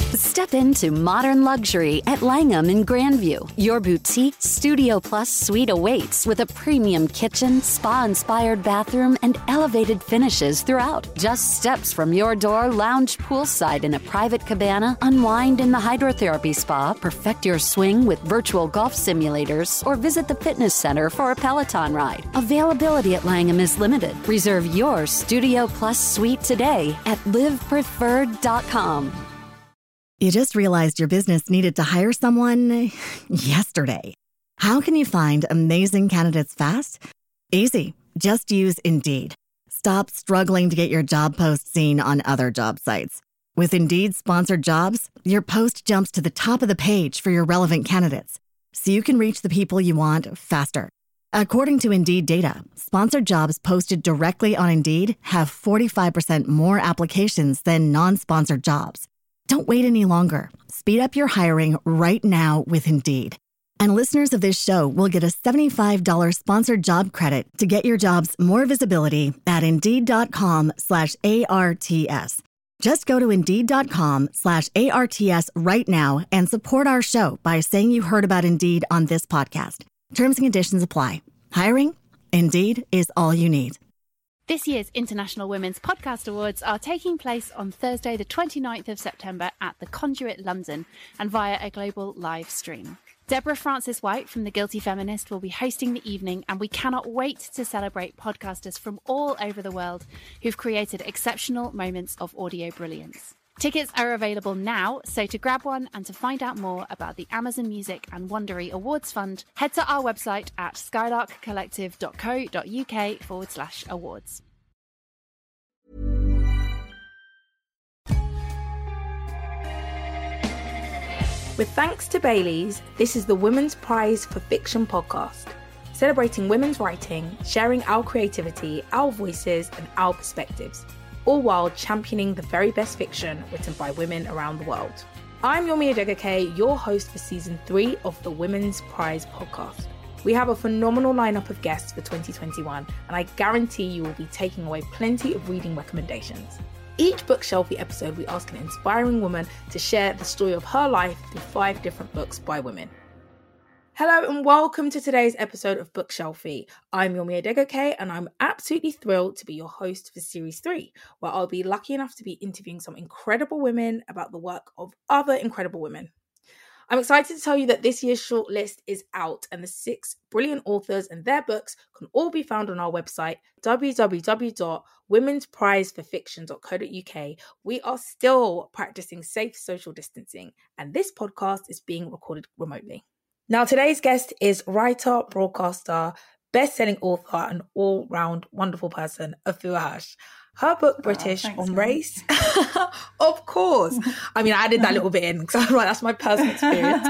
Step into modern luxury at Langham in Grandview. Your boutique Studio Plus suite awaits with a premium kitchen, spa-inspired bathroom, and elevated finishes throughout. Just steps from your door, lounge poolside in a private cabana, unwind in the hydrotherapy spa, perfect your swing with virtual golf simulators, or visit the fitness center for a Peloton ride. Availability at Langham is limited. Reserve your Studio Plus suite today at livepreferred.com. You just realized your business needed to hire someone yesterday. How can you find amazing candidates fast? Easy. Just use Indeed. Stop struggling to get your job post seen on other job sites. With Indeed sponsored jobs, your post jumps to the top of the page for your relevant candidates, so you can reach the people you want faster. According to Indeed data, sponsored jobs posted directly on Indeed have 45% more applications than non-sponsored jobs. Don't wait any longer. Speed up your hiring right now with Indeed. And listeners of this show will get a $75 sponsored job credit to get your jobs more visibility at Indeed.com/ARTS. Just go to Indeed.com/ARTS right now and support our show by saying you heard about Indeed on this podcast. Terms and conditions apply. Hiring? Indeed is all you need. This year's International Women's Podcast Awards are taking place on Thursday, the 29th of September at the Conduit London and via a global live stream. Deborah Frances-White from The Guilty Feminist will be hosting the evening, and we cannot wait to celebrate podcasters from all over the world who've created exceptional moments of audio brilliance. Tickets are available now, so to grab one and to find out more about the Amazon Music and Wondery Awards Fund, head to our website at skylarkcollective.co.uk/awards. With thanks to Baileys, this is the Women's Prize for Fiction podcast, celebrating women's writing, sharing our creativity, our voices, and our perspectives, all while championing the very best fiction written by women around the world. I'm Yomi Adegoke, your host for season 3 of the Women's Prize podcast. We have a phenomenal lineup of guests for 2021, and I guarantee you will be taking away plenty of reading recommendations. Each Bookshelfie episode, we ask an inspiring woman to share the story of her life through 5 different books by women. Hello and welcome to today's episode of Bookshelfie. I'm Yomi Adegoke and I'm absolutely thrilled to be your host for Series 3, where I'll be lucky enough to be interviewing some incredible women about the work of other incredible women. I'm excited to tell you that this year's shortlist is out and the 6 brilliant authors and their books can all be found on our website, www.womensprizeforfiction.co.uk. We are still practicing safe social distancing and this podcast is being recorded remotely. Now, today's guest is writer, broadcaster, best-selling author, and all-round wonderful person, Afua Hirsch. Her book, British on Race, of course. I mean, I added that little bit in because I'm like, that's my personal experience.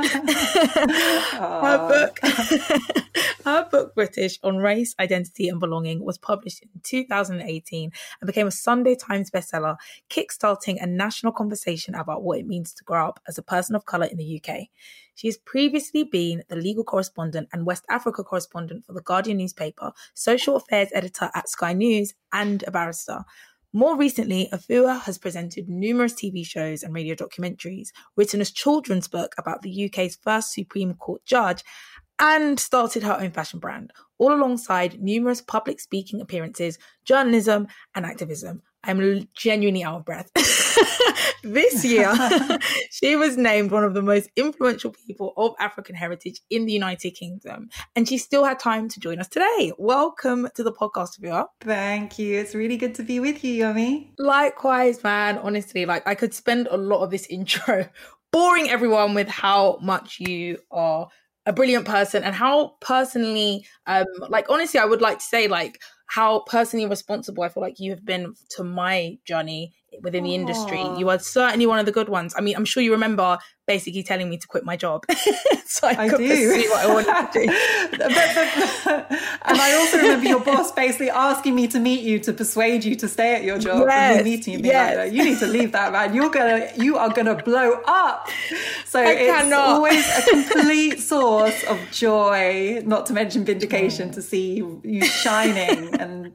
Her book, British on Race, Identity and Belonging, was published in 2018 and became a Sunday Times bestseller, kickstarting a national conversation about what it means to grow up as a person of colour in the UK. She has previously been the legal correspondent and West Africa correspondent for The Guardian newspaper, social affairs editor at Sky News, and a barrister. More recently, Afua has presented numerous TV shows and radio documentaries, written a children's book about the UK's first Supreme Court judge, and started her own fashion brand, all alongside numerous public speaking appearances, journalism, and activism. I'm genuinely out of breath. This year, she was named one of the most influential people of African heritage in the United Kingdom, and she still had time to join us today. Welcome to the podcast, Afua. Thank you. It's really good to be with you, Yomi. Likewise, man. Honestly, I could spend a lot of this intro boring everyone with how much you are a brilliant person and how personally, honestly, I would like to say, how personally responsible I feel like you have been to my journey within the industry. You are certainly one of the good ones. I mean, I'm sure you remember basically telling me to quit my job so I could pursue what I wanted to do. And I also remember your boss basically asking me to meet you to persuade you to stay at your job. Yes, and meeting you, being like, you need to leave that, man. You are gonna blow up. So it's always a complete source of joy, not to mention vindication, to see you shining. And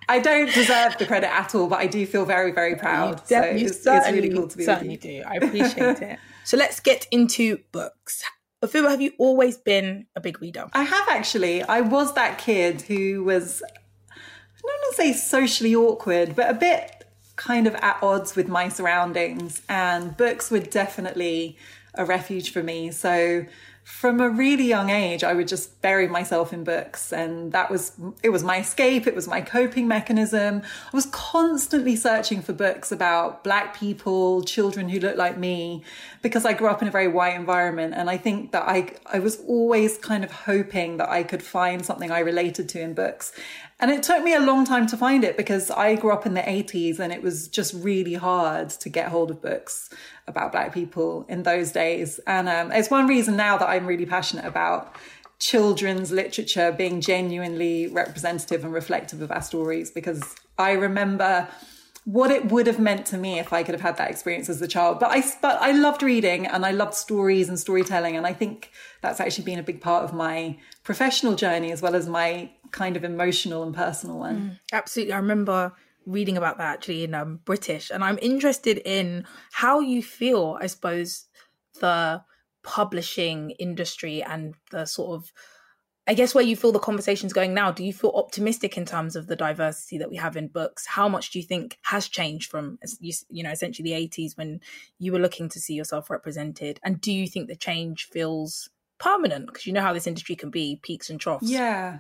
I don't deserve the credit at all, but I do feel very, very proud. It's really cool to be with you. You do. I appreciate it. So let's get into books. Ophiba, have you always been a big reader? I have, actually. I was that kid who was, I don't want to say socially awkward, but a bit kind of at odds with my surroundings. And books were definitely a refuge for me. So from a really young age, I would just bury myself in books, and it was my escape. It was my coping mechanism. I was constantly searching for books about Black people, children who look like me, because I grew up in a very white environment. And I think that I was always kind of hoping that I could find something I related to in books. And it took me a long time to find it, because I grew up in the 80s and it was just really hard to get hold of books about Black people in those days. And it's one reason now that I'm really passionate about children's literature being genuinely representative and reflective of our stories, because I remember what it would have meant to me if I could have had that experience as a child. But I loved reading, and I loved stories and storytelling. And I think that's actually been a big part of my professional journey, as well as my kind of emotional and personal one. Absolutely. I remember reading about that actually in British, and I'm interested in how you feel, I suppose, the publishing industry and the sort of, I guess, where you feel the conversation's going now. Do you feel optimistic in terms of the diversity that we have in books? How much do you think has changed from, you know, essentially the 80s when you were looking to see yourself represented? And do you think the change feels permanent? Because you know how this industry can be, peaks and troughs. Yeah.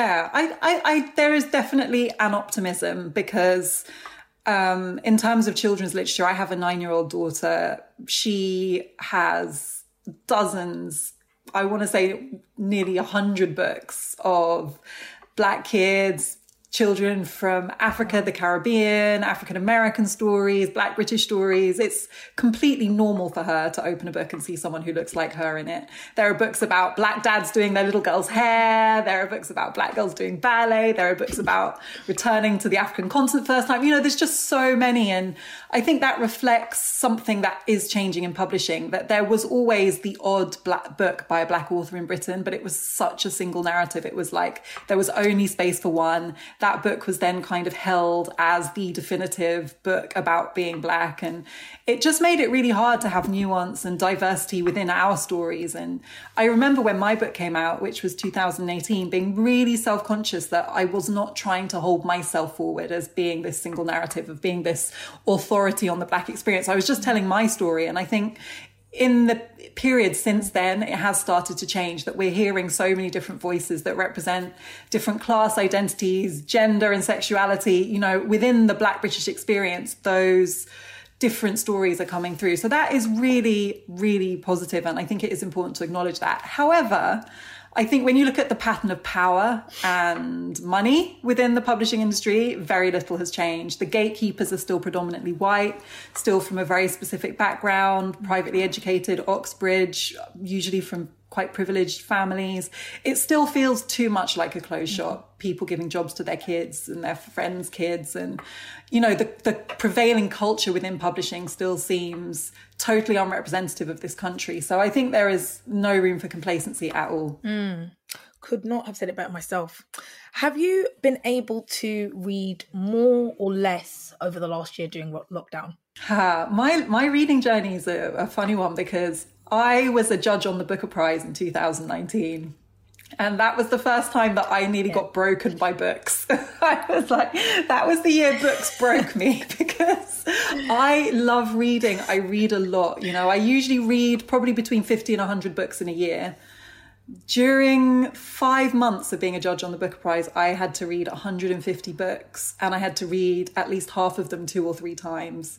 I there is definitely an optimism, because in terms of children's literature, I have a 9-year-old daughter. She has dozens, I want to say nearly 100 books of Black kids, children from Africa, the Caribbean, African American stories, Black British stories. It's completely normal for her to open a book and see someone who looks like her in it. There are books about Black dads doing their little girls' hair. There are books about Black girls doing ballet. There are books about returning to the African continent first time. You know, there's just so many. And I think that reflects something that is changing in publishing, that there was always the odd Black book by a Black author in Britain, but it was such a single narrative. It was like there was only space for one. That book was then kind of held as the definitive book about being Black. And it just made it really hard to have nuance and diversity within our stories. And I remember when my book came out, which was 2018, being really self-conscious that I was not trying to hold myself forward as being this single narrative, of being this authority on the Black experience. I was just telling my story. And I think in the period since then, it has started to change, that we're hearing so many different voices that represent different class identities, gender and sexuality. You know, within the Black British experience, those different stories are coming through. So that is really, really positive. And I think it is important to acknowledge that. However, I think when you look at the pattern of power and money within the publishing industry, very little has changed. The gatekeepers are still predominantly white, still from a very specific background, privately educated, Oxbridge, usually from quite privileged families. It still feels too much like a closed shop, people giving jobs to their kids and their friends' kids. And, you know, the prevailing culture within publishing still seems totally unrepresentative of this country. So I think there is no room for complacency at all. Could not have said it better myself. Have you been able to read more or less over the last year during lockdown? My reading journey is a funny one, because I was a judge on the Booker Prize in 2019. And that was the first time that I nearly got broken by books. I was like, that was the year books broke me, because I love reading. I read a lot. You know, I usually read probably between 50 and 100 books in a year. During 5 months of being a judge on the Booker Prize, I had to read 150 books, and I had to read at least half of them 2 or 3 times.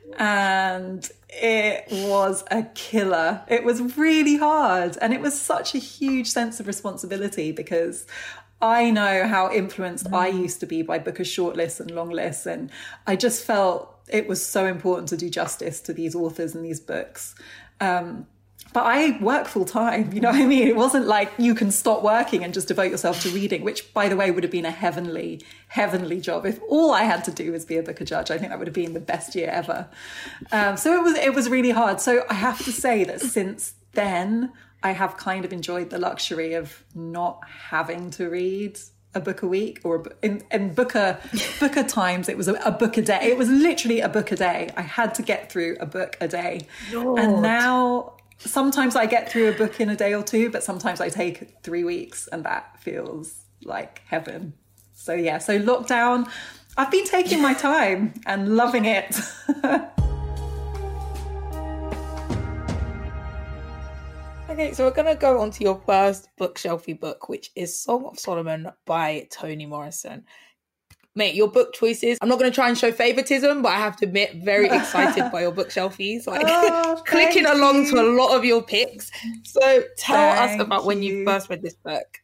And it was a killer. It was really hard. And it was such a huge sense of responsibility, because I know how influenced I used to be by Booker shortlists and long lists. And I just felt it was so important to do justice to these authors and these books. But I work full time, you know what I mean? It wasn't like you can stop working and just devote yourself to reading, which, by the way, would have been a heavenly, heavenly job. If all I had to do was be a Booker judge, I think that would have been the best year ever. So it was really hard. So I have to say that since then, I have kind of enjoyed the luxury of not having to read a book a week, or in Booker times, it was a book a day. It was literally a book a day. I had to get through a book a day. Lord. And now sometimes I get through a book in a day or two, but sometimes I take 3 weeks, and that feels like heaven. So yeah, so lockdown, I've been taking my time and loving it. Okay, so we're going to go on to your first bookshelfy book, which is Song of Solomon by Toni Morrison. Mate, your book choices, I'm not going to try and show favoritism, but I have to admit, very excited by your bookshelfies. Like, clicking along to a lot of your picks. So tell us about when you first read this book.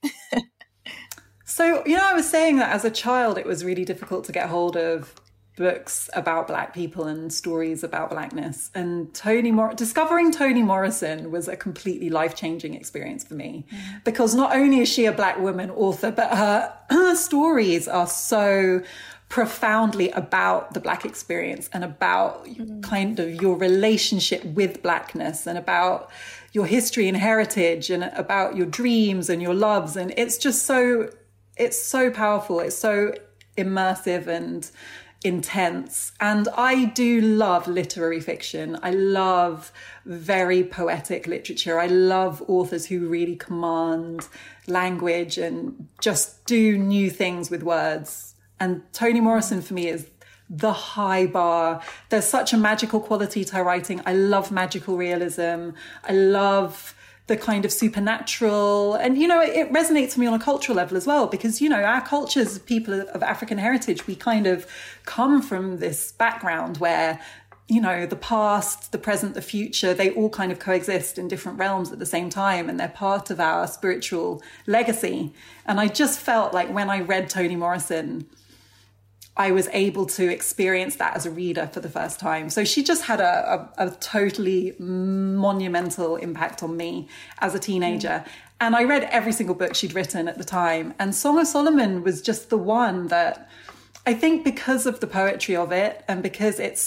So, I was saying that as a child, it was really difficult to get hold of books about Black people and stories about Blackness. And discovering Toni Morrison was a completely life-changing experience for me, because not only is she a Black woman author, but her stories are so profoundly about the Black experience and about kind of your relationship with Blackness and about your history and heritage and about your dreams and your loves. And it's just it's so powerful. It's so immersive and intense. And I do love literary fiction. I love very poetic literature. I love authors who really command language and just do new things with words. And Toni Morrison for me is the high bar. There's such a magical quality to her writing. I love magical realism. I love the kind of supernatural. And, it resonates with me on a cultural level as well, because, our cultures, people of African heritage, we kind of come from this background where, the past, the present, the future, they all kind of coexist in different realms at the same time. And they're part of our spiritual legacy. And I just felt like when I read Toni Morrison, I was able to experience that as a reader for the first time. So she just had a totally monumental impact on me as a teenager. And I read every single book she'd written at the time. And Song of Solomon was just the one that I think, because of the poetry of it and because it's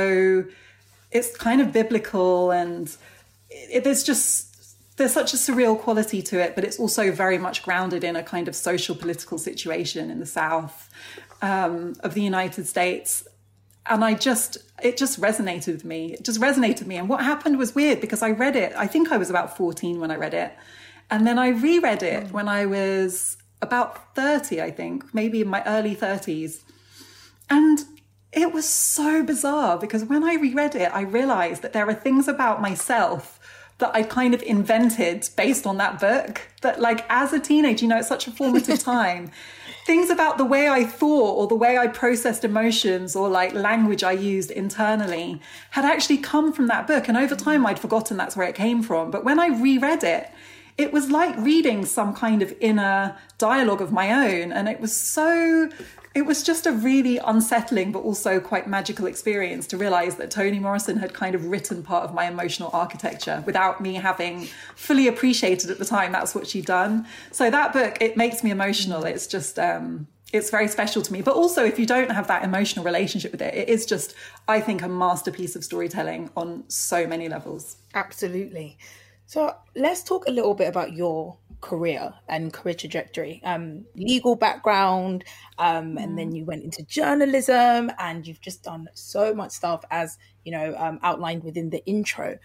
kind of biblical, and there's such a surreal quality to it, but it's also very much grounded in a kind of social political situation in the South of the United States. And it just resonated with me. It just resonated with me. And what happened was weird, because I read it, I think I was about 14 when I read it. And then I reread it when I was about 30, I think, maybe in my early 30s. And it was so bizarre, because when I reread it, I realized that there are things about myself that I kind of invented based on that book, that like as a teenager, it's such a formative time. Things about the way I thought or the way I processed emotions or like language I used internally had actually come from that book. And over time, I'd forgotten that's where it came from. But when I reread it, it was like reading some kind of inner dialogue of my own. And it was just a really unsettling, but also quite magical experience to realize that Toni Morrison had kind of written part of my emotional architecture without me having fully appreciated at the time that's what she'd done. So that book, it makes me emotional. It's just, it's very special to me. But also, if you don't have that emotional relationship with it, it is just, I think, a masterpiece of storytelling on so many levels. Absolutely. So let's talk a little bit about your career and career trajectory, legal background, and then you went into journalism, and you've just done so much stuff, as outlined within the intro.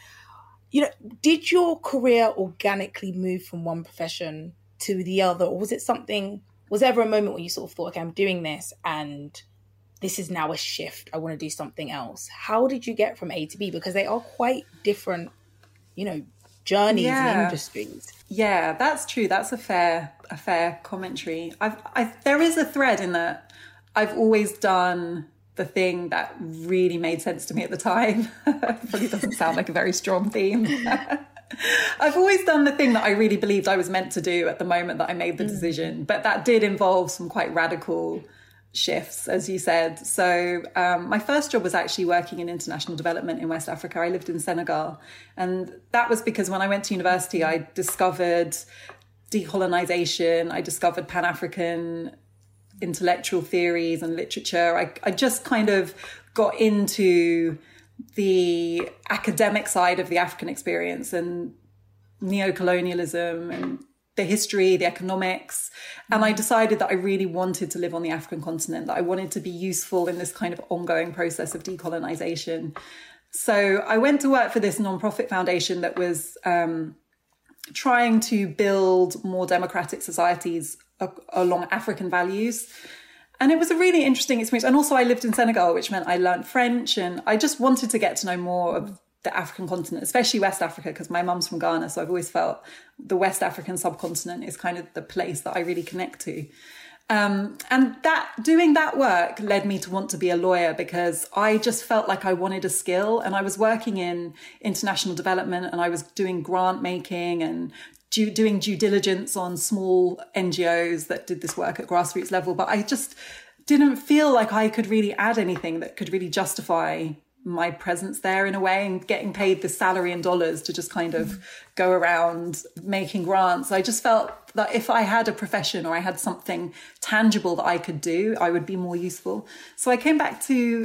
Did your career organically move from one profession to the other, or was there ever a moment where you sort of thought, okay, I'm doing this and this is now a shift, I want to do something else? How did you get from A to B? Because they are quite different, journeys and industries. Yeah, that's true. That's a fair commentary. There is a thread in that I've always done the thing that really made sense to me at the time. Probably doesn't sound like a very strong theme. I've always done the thing that I really believed I was meant to do at the moment that I made the decision. But that did involve some quite radical shifts, as you said. So my first job was actually working in international development in West Africa. I lived in Senegal. And that was because when I went to university, I discovered decolonization. I discovered Pan-African intellectual theories and literature. I just kind of got into the academic side of the African experience and neocolonialism and the history, the economics. And I decided that I really wanted to live on the African continent, that I wanted to be useful in this kind of ongoing process of decolonization. So I went to work for this nonprofit foundation that was trying to build more democratic societies along African values. And it was a really interesting experience. And also I lived in Senegal, which meant I learned French, and I just wanted to get to know more of the African continent, especially West Africa, because my mum's from Ghana. So I've always felt the West African subcontinent is kind of the place that I really connect to. And that doing that work led me to want to be a lawyer, because I just felt like I wanted a skill, and I was working in international development, and I was doing grant making and doing due diligence on small NGOs that did this work at grassroots level. But I just didn't feel like I could really add anything that could really justify my presence there in a way, and getting paid the salary in dollars to just kind of go around making grants. I just felt that if I had a profession or I had something tangible that I could do, I would be more useful. So I came back to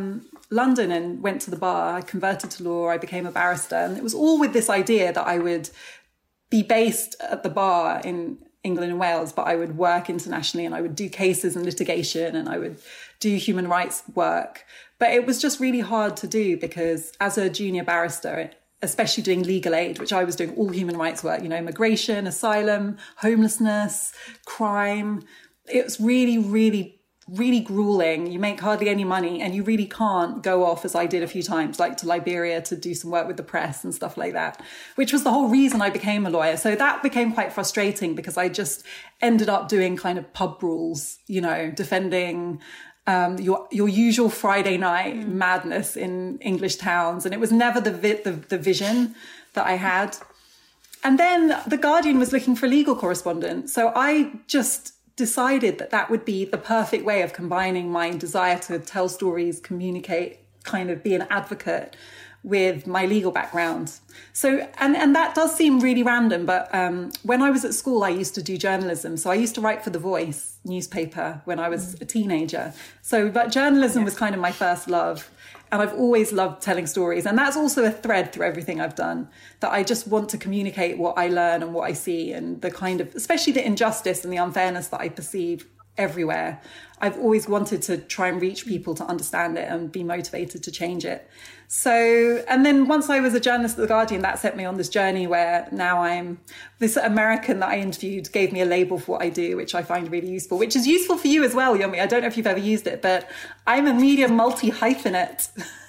London and went to the bar. I converted to law. I became a barrister. And it was all with this idea that I would be based at the bar in England and Wales, but I would work internationally, and I would do cases and litigation, and I would do human rights work. But it was just really hard to do, because as a junior barrister, especially doing legal aid, which I was doing all human rights work, you know, immigration, asylum, homelessness, crime, it was really, really, really grueling. You make hardly any money, and you really can't go off, as I did a few times, like to Liberia to do some work with the press and stuff like that, which was the whole reason I became a lawyer. So that became quite frustrating, because I just ended up doing kind of pub brawls, you know, defending your usual Friday night madness in English towns. And it was never the vision that I had. And then The Guardian was looking for a legal correspondent. So I just decided that that would be the perfect way of combining my desire to tell stories, communicate, kind of be an advocate, with my legal background. So, and that does seem really random, but when I was at school, I used to do journalism. So I used to write for The Voice newspaper when I was a teenager. So, but journalism was kind of my first love. And I've always loved telling stories. And that's also a thread through everything I've done, that I just want to communicate what I learn and what I see, and the kind of, especially the injustice and the unfairness that I perceive everywhere. I've always wanted to try and reach people to understand it and be motivated to change it. So, and then once I was a journalist at The Guardian, that set me on this journey where now I'm, this American that I interviewed gave me a label for what I do, which I find really useful, which is useful for you as well, Yomi. I don't know if you've ever used it, but I'm a media multi-hyphenate.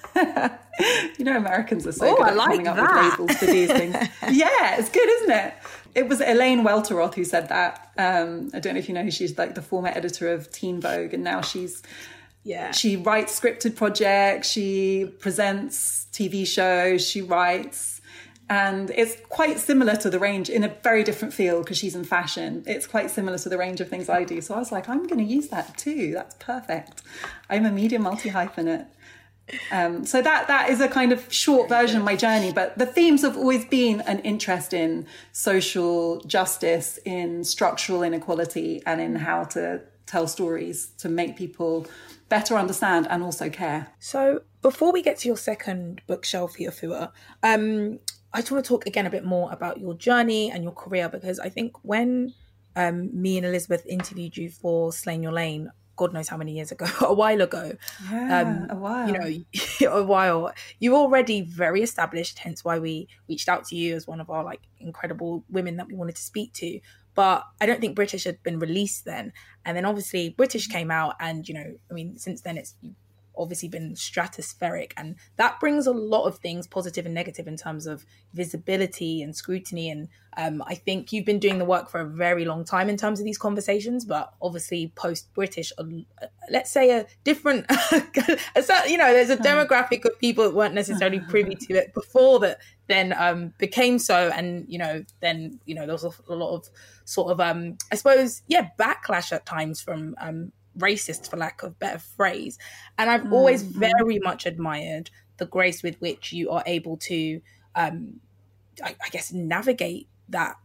You know, Americans are so good at coming up with labels for these things. Yeah, it's good, isn't it? It was Elaine Welteroth who said that. I don't know if you know who she is, like the former editor of Teen Vogue, and now she writes scripted projects, she presents TV shows, she writes, and it's quite similar to the range in a very different field, because she's in fashion. It's quite similar to the range of things I do. So I was like, I'm going to use that too. That's perfect. I'm a media multi-hyphenate. So that is a kind of short version of my journey, but the themes have always been an interest in social justice, in structural inequality, and in how to tell stories to make people better understand and also care. So before we get to your second bookshelf, Afua, I just want to talk again a bit more about your journey and your career, because I think when me and Elizabeth interviewed you for Slaying Your Lane, God knows how many years ago, a while ago. Yeah, a while. You know, a while. You're already very established, hence why we reached out to you as one of our like incredible women that we wanted to speak to. But I don't think British had been released then. And then obviously British came out, and, you know, I mean, since then it's obviously been stratospheric, and that brings a lot of things, positive and negative, in terms of visibility and scrutiny. And I think you've been doing the work for a very long time in terms of these conversations, but obviously post-British, let's say a different, you know, there's a demographic of people that weren't necessarily privy to it before that then became so. And, you know, then, you know, there was a lot of sort of, I suppose, backlash at times from racist, for lack of a better phrase. And I've always very much admired the grace with which you are able to, I guess, navigate that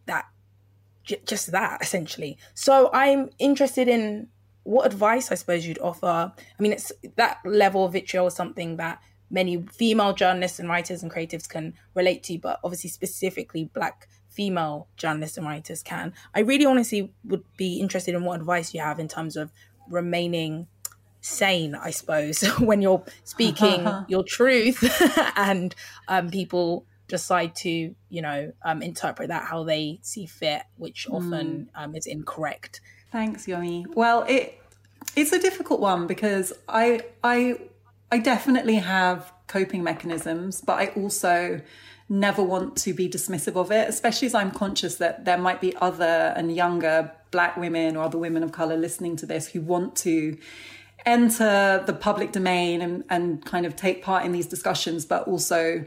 essentially. So I'm interested in what advice I suppose you'd offer. I mean, it's that level of vitriol is something that many female journalists and writers and creatives can relate to, but obviously specifically Black female journalists and writers can. I really honestly would be interested in what advice you have in terms of remaining sane, I suppose, when you're speaking your truth and people decide to, interpret that how they see fit, which often is incorrect. Thanks, Yomi. Well, it's a difficult one because I definitely have coping mechanisms, but I also never want to be dismissive of it, especially as I'm conscious that there might be other and younger Black women or other women of colour listening to this who want to enter the public domain and kind of take part in these discussions, but also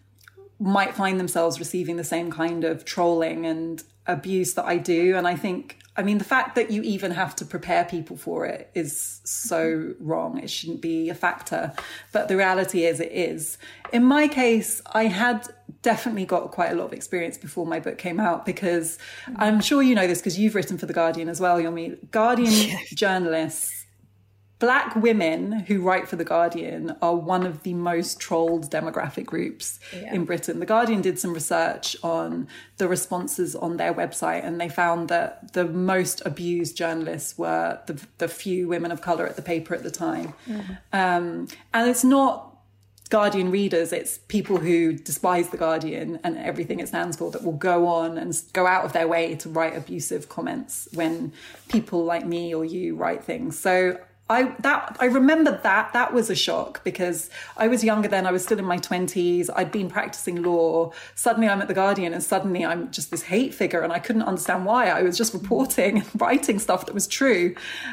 might find themselves receiving the same kind of trolling and abuse that I do. And I think, the fact that you even have to prepare people for it is so wrong. It shouldn't be a factor. But the reality is it is. In my case, I had definitely got quite a lot of experience before my book came out, because I'm sure you know this because you've written for The Guardian as well, Yomi. Guardian journalists, Black women who write for The Guardian, are one of the most trolled demographic groups in Britain. The Guardian did some research on the responses on their website, and they found that the most abused journalists were the few women of colour at the paper at the time. And it's not Guardian readers, it's people who despise The Guardian and everything it stands for that will go on and go out of their way to write abusive comments when people like me or you write things. So I remember that was a shock, because I was younger then. I was still in my 20s. I'd been practicing law. Suddenly I'm at The Guardian, and suddenly I'm just this hate figure, and I couldn't understand why. I was just reporting and writing stuff that was true.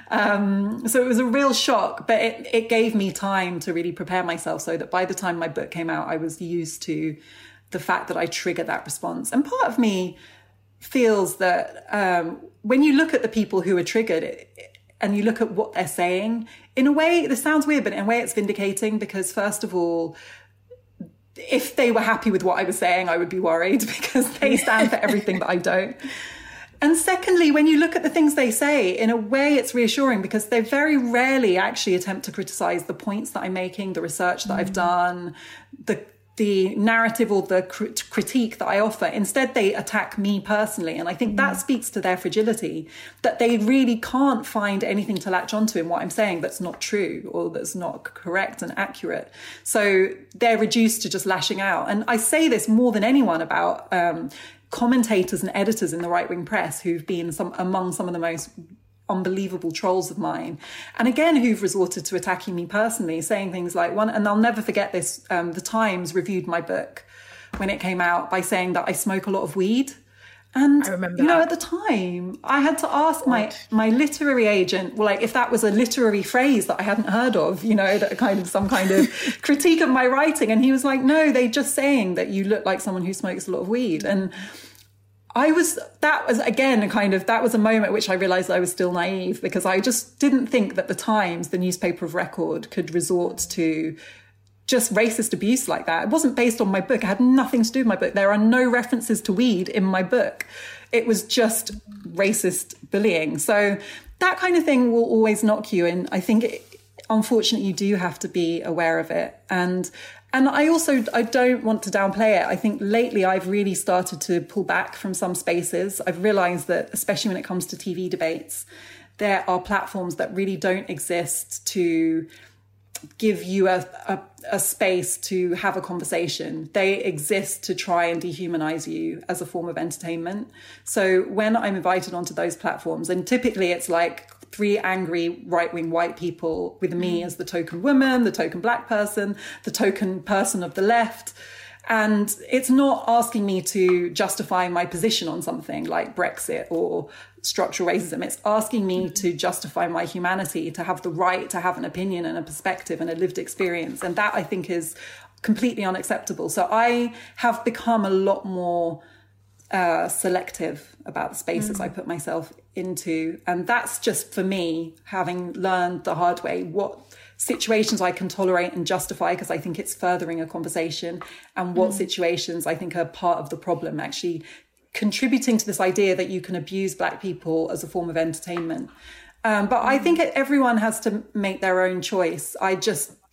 So it was a real shock, but it gave me time to really prepare myself so that by the time my book came out, I was used to the fact that I triggered that response. And part of me feels that when you look at the people who are triggered, and you look at what they're saying, in a way, this sounds weird, but in a way it's vindicating, because first of all, if they were happy with what I was saying, I would be worried, because they stand for everything that I don't. And secondly, when you look at the things they say, in a way it's reassuring, because they very rarely actually attempt to criticize the points that I'm making, the research that I've done, the narrative or the critique that I offer. Instead, they attack me personally. And I think that speaks to their fragility, that they really can't find anything to latch onto in what I'm saying that's not true or that's not correct and accurate. So they're reduced to just lashing out. And I say this more than anyone about commentators and editors in the right-wing press who've been among some of the most unbelievable trolls of mine, and again who've resorted to attacking me personally, saying things like and I'll never forget this, the Times reviewed my book when it came out by saying that I smoke a lot of weed. And I remember at the time I had to ask my literary agent, like, if that was a literary phrase that I hadn't heard of, that kind of some kind of critique of my writing, and he was like, no, they're just saying that you look like someone who smokes a lot of weed. And that was a moment at which I realized I was still naive, because I just didn't think that the Times, the newspaper of record, could resort to just racist abuse like that. It wasn't based on my book. It had nothing to do with my book. There are no references to weed in my book. It was just racist bullying. So that kind of thing will always knock you. And I think, unfortunately, you do have to be aware of it. And I don't want to downplay it. I think lately I've really started to pull back from some spaces. I've realized that, especially when it comes to TV debates, there are platforms that really don't exist to give you a space to have a conversation. They exist to try and dehumanize you as a form of entertainment. So when I'm invited onto those platforms, and typically it's like 3 angry right-wing white people with me as the token woman, the token Black person, the token person of the left. And it's not asking me to justify my position on something like Brexit or structural racism. It's asking me to justify my humanity, to have the right to have an opinion and a perspective and a lived experience. And that, I think, is completely unacceptable. So I have become a lot more selective about the spaces I put myself into. And that's just, for me, having learned the hard way what situations I can tolerate and justify because I think it's furthering a conversation, and what situations I think are part of the problem, actually contributing to this idea that you can abuse Black people as a form of entertainment. But I think everyone has to make their own choice. I just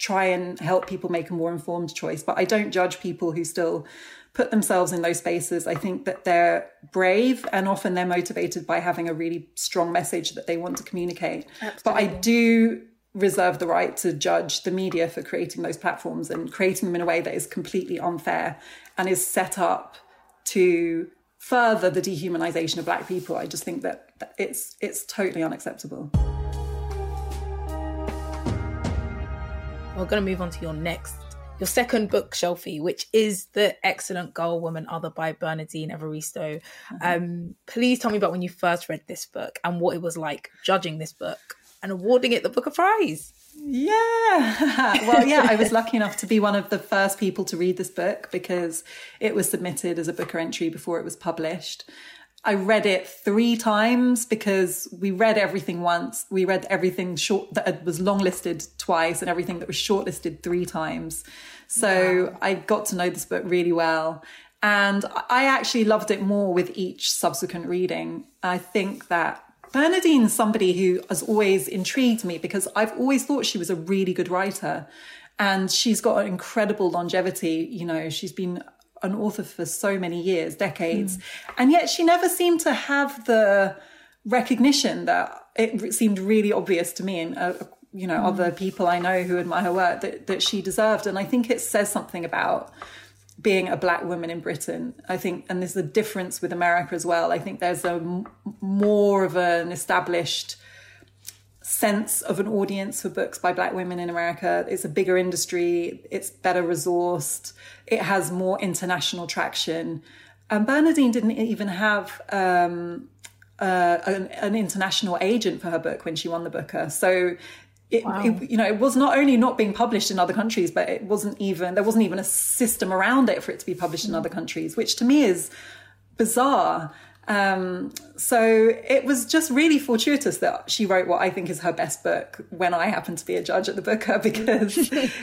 try and help people make a more informed choice. But I don't judge people who still put themselves in those spaces. I think that they're brave, and often they're motivated by having a really strong message that they want to communicate. Absolutely. But I do reserve the right to judge the media for creating those platforms and creating them in a way that is completely unfair and is set up to further the dehumanization of Black people. I just think that it's totally unacceptable. We're going to move on to your second book, Shelfie, which is The Excellent Girl, Woman, Other by Bernardine Evaristo. Please tell me about when you first read this book and what it was like judging this book and awarding it the Booker Prize. Yeah. Well, yeah, I was lucky enough to be one of the first people to read this book because it was submitted as a Booker entry before it was published. I read it 3 times because we read everything once. We read everything short that was longlisted twice and everything that was shortlisted 3 times. So wow. I got to know this book really well. And I actually loved it more with each subsequent reading. I think that Bernardine's somebody who has always intrigued me because I've always thought she was a really good writer. And she's got an incredible longevity. You know, she's been an author for so many years, decades. And yet she never seemed to have the recognition that it seemed really obvious to me and, other people I know who admire her work that she deserved. And I think it says something about being a Black woman in Britain. I think, and there's a difference with America as well. I think there's more of an established sense of an audience for books by Black women in America. It's a bigger industry. It's better resourced. It has more international traction. And Bernardine didn't even have an international agent for her book when she won the Booker. So it was not only not being published in other countries, but there wasn't even a system around it for it to be published in other countries, which to me is bizarre. So it was just really fortuitous that she wrote what I think is her best book when I happen to be a judge at the Booker, because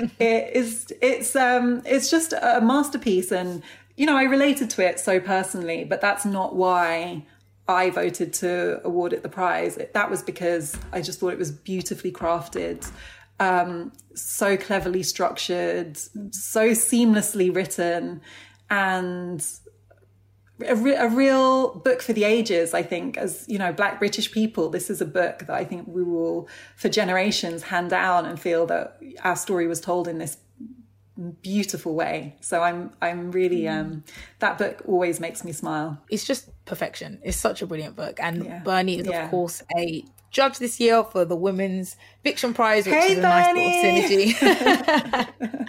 it's just a masterpiece. And, I related to it so personally, but that's not why I voted to award it the prize. That was because I just thought it was beautifully crafted, so cleverly structured, so seamlessly written, and a real book for the ages. I think, as Black British people, this is a book that I think we will, for generations, hand down and feel that our story was told in this beautiful way. So I'm really that book always makes me smile. It's just perfection. It's such a brilliant book, and Bernie is of course a judge this year for the Women's Fiction Prize, which is a nice little synergy.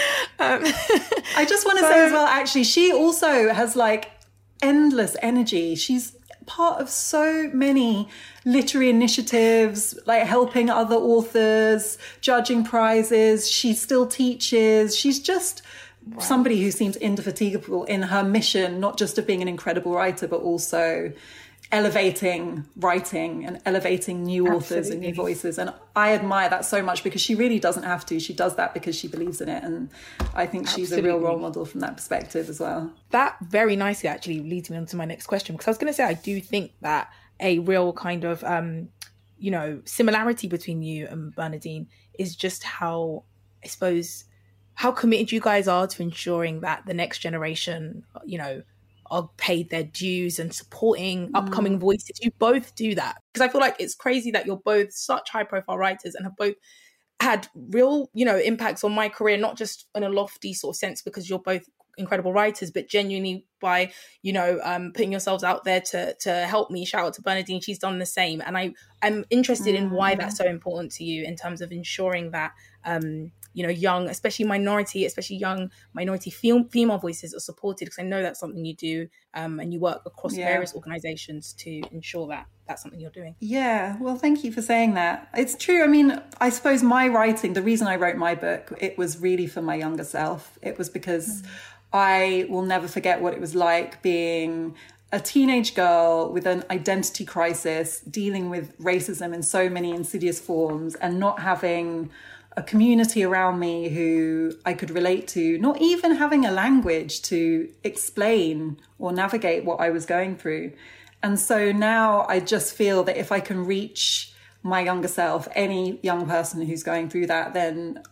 I just want to say as well, actually, she also has endless energy. She's part of so many literary initiatives, helping other authors, judging prizes. She still teaches. She's just somebody who seems indefatigable in her mission, not just of being an incredible writer, but also elevating writing and elevating new authors and new voices. And I admire that so much, because she really doesn't have to. She does that because she believes in it. And I think she's a real role model from that perspective as well. That very nicely actually leads me on to my next question, because I was going to say, I do think that a real kind of, similarity between you and Bernardine is just how, I suppose, how committed you guys are to ensuring that the next generation, are paid their dues and supporting upcoming voices. You both do that, because I feel like it's crazy that you're both such high profile writers and have both had real, impacts on my career, not just in a lofty sort of sense because you're both incredible writers, but genuinely by, putting yourselves out there to help me. Shout out to Bernardine. She's done the same. And I'm interested in why that's so important to you in terms of ensuring that, young, especially young minority female voices are supported, because I know that's something you do, and you work across various organisations to ensure that that's something you're doing. Yeah, well, thank you for saying that. It's true. I mean, I suppose my writing, the reason I wrote my book, it was really for my younger self. It was because I will never forget what it was like being a teenage girl with an identity crisis, dealing with racism in so many insidious forms, and not having a community around me who I could relate to, not even having a language to explain or navigate what I was going through. And so now I just feel that if I can reach my younger self, any young person who's going through that, then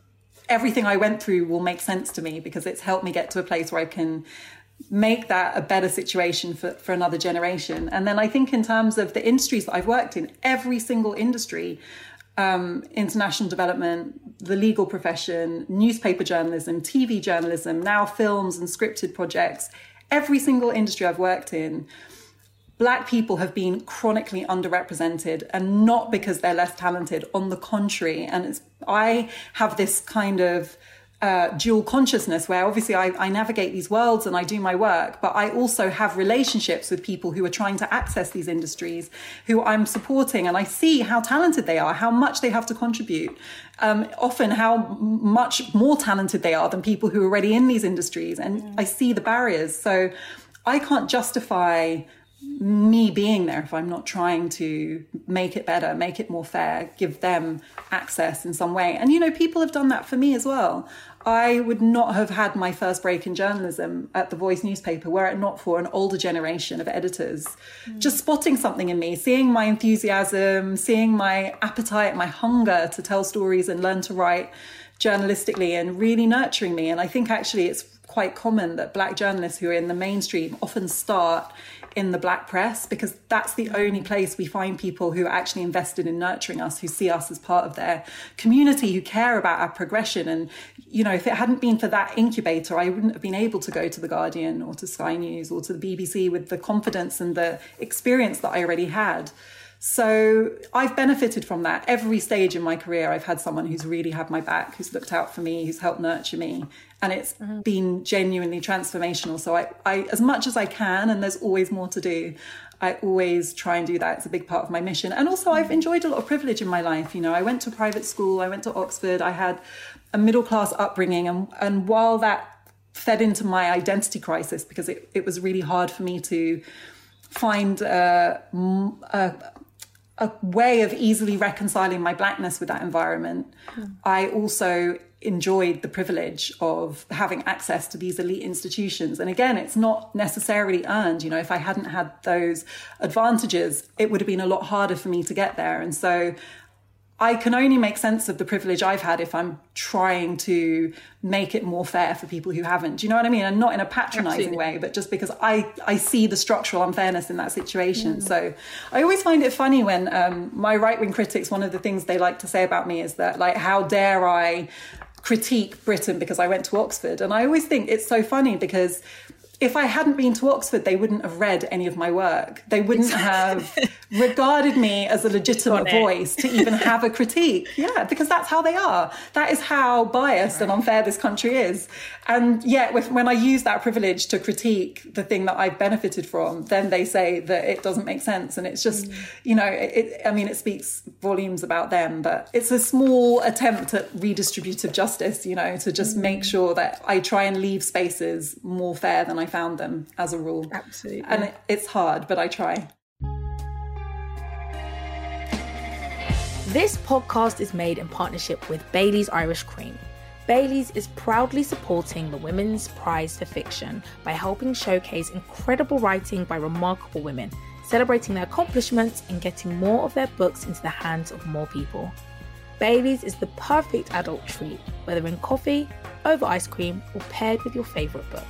everything I went through will make sense to me because it's helped me get to a place where I can make that a better situation for another generation. And then I think in terms of the industries that I've worked in, every single industry, international development, the legal profession, newspaper journalism, TV journalism, now films and scripted projects, every single industry I've worked in, Black people have been chronically underrepresented, and not because they're less talented, on the contrary. And I have this kind of dual consciousness where obviously I navigate these worlds and I do my work, but I also have relationships with people who are trying to access these industries, who I'm supporting, and I see how talented they are, how much they have to contribute, often how much more talented they are than people who are already in these industries. And I see the barriers. So I can't justify me being there if I'm not trying to make it better, make it more fair, give them access in some way. And, you know, people have done that for me as well. I would not have had my first break in journalism at The Voice newspaper were it not for an older generation of editors just spotting something in me, seeing my enthusiasm, seeing my appetite, my hunger to tell stories and learn to write journalistically, and really nurturing me. And I think actually it's quite common that Black journalists who are in the mainstream often start in the Black press, because that's the only place we find people who are actually invested in nurturing us, who see us as part of their community, who care about our progression. And, you know, if it hadn't been for that incubator, I wouldn't have been able to go to The Guardian or to Sky News or to the BBC with the confidence and the experience that I already had. So I've benefited from that. Every stage in my career, I've had someone who's really had my back, who's looked out for me, who's helped nurture me. And it's been genuinely transformational. So I, as much as I can, and there's always more to do, I always try and do that. It's a big part of my mission. And also I've enjoyed a lot of privilege in my life. You know, I went to private school, I went to Oxford, I had a middle-class upbringing. And while that fed into my identity crisis, because it was really hard for me to find a way of easily reconciling my Blackness with that environment, I also enjoyed the privilege of having access to these elite institutions. And again, it's not necessarily earned. You know, if I hadn't had those advantages, it would have been a lot harder for me to get there. And so I can only make sense of the privilege I've had if I'm trying to make it more fair for people who haven't. Do you know what I mean? And not in a patronizing way, but just because I see the structural unfairness in that situation. So I always find it funny when my right-wing critics, one of the things they like to say about me is that, like, how dare I critique Britain because I went to Oxford? And I always think it's so funny because if I hadn't been to Oxford, they wouldn't have read any of my work. They wouldn't have regarded me as a legitimate voice to even have a critique. Yeah, because that's how they are. That is how biased and unfair this country is. And yet, when I use that privilege to critique the thing that I've benefited from, then they say that it doesn't make sense. And it's just, you know, it speaks volumes about them. But it's a small attempt at redistributive justice, you know, to just make sure that I try and leave spaces more fair than I found them as a rule. Absolutely. And it's hard, but I try. This podcast is made in partnership with Bailey's Irish Cream. Bailey's is proudly supporting the Women's Prize for Fiction by helping showcase incredible writing by remarkable women, celebrating their accomplishments and getting more of their books into the hands of more people. Bailey's is the perfect adult treat, whether in coffee, over ice cream, or paired with your favourite book.